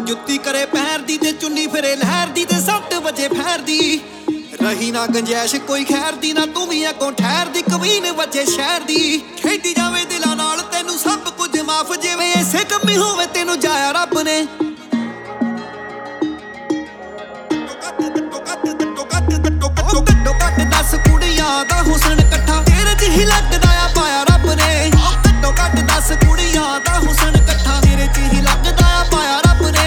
जुत्ती करे पैर दी ते चुन्नी फिरे लहर दी ते 7 वजे फैर दी रही ना गंजैश कोई खैर दी ना तू भी अगों ठहर दी कवीन वजे शहर दी खेडी जावे दिलां नाल तैनू सब कुछ माफ जिवें इसे कमी होवे तैनू जाया रब ने घट्टो घट 10 कुड़ियां दा हुस्न कट्ठा तेरे च ही लगदा आ पाया रब ने घट्टो घट 10 कुड़ियां दा हुस्न कट्ठा तेरे च ही लगदा आ पाया रब ने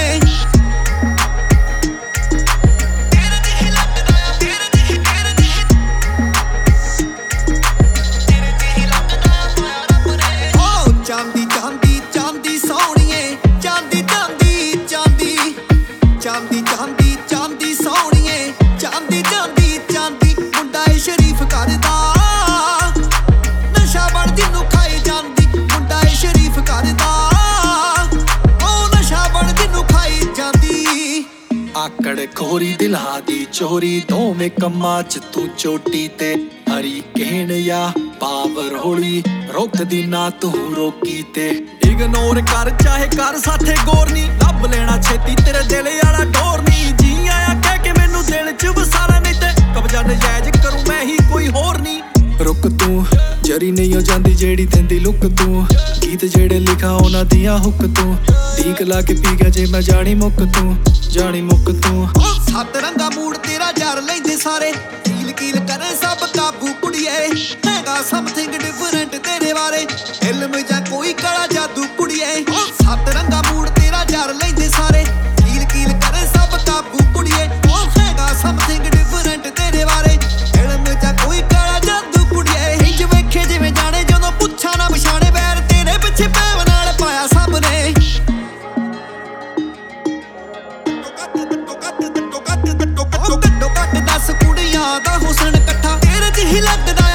चांदी चांदी चांदी सोहणिए चांदी चांदी चांदी चांदी चांदी चांदी सोहणिए चांदी चांदी चांदी मुंडा ए शरीफ करदा नशा बड़ जिन्नू खाई जांदी मुंडा ए शरीफ करदा ओ नशा बड़ जिन्नू खाई जांदी आकड़ खोरी दिला दी चोरी दोवें कम्मां च तू चोटी ते हरी कहण या पावर होली रोक दी ना तू रोकी ते इग्नोर कर चाहे कर साथे गौर नी लभ लेना छेती तेरे दिल वाला डोर नी जी आया कह के मैनू दिल च वसारा नहीं ते कब्जा नजायज करूं मैं ही कोई होर नी रुक तू जरी नहीं हो जांदी जेड़ी देंदी लुक तू गीत जेड़े लिखा उन्हां दियां हुक तू ढीक ला के पी गया जे मैं जानी मुक तू सत रंगा मूड तेरा जार लेंदे सारे कील कील करे सब काबू कुड़िए हैगा समथिंग डिफरेंट तेरे बारे इल्म जा कोई काला जादू कुड़िए सत रंगा मूड तेरा जार लेंदे सारे कील कील करे सब काबू कुड़िए हैगा समथिंग डिफरेंट तेरे बारे इल्म जा कोई काला जादू कुड़िए इंज वेखे जिवें जाने जदों पुछा ना पछाणे बैर तेरे पिछे पैव नाल पाया सब ने घट्टो घट 10 कुड़ियां दा हुस्न कट्ठा तेरे च ही लगदा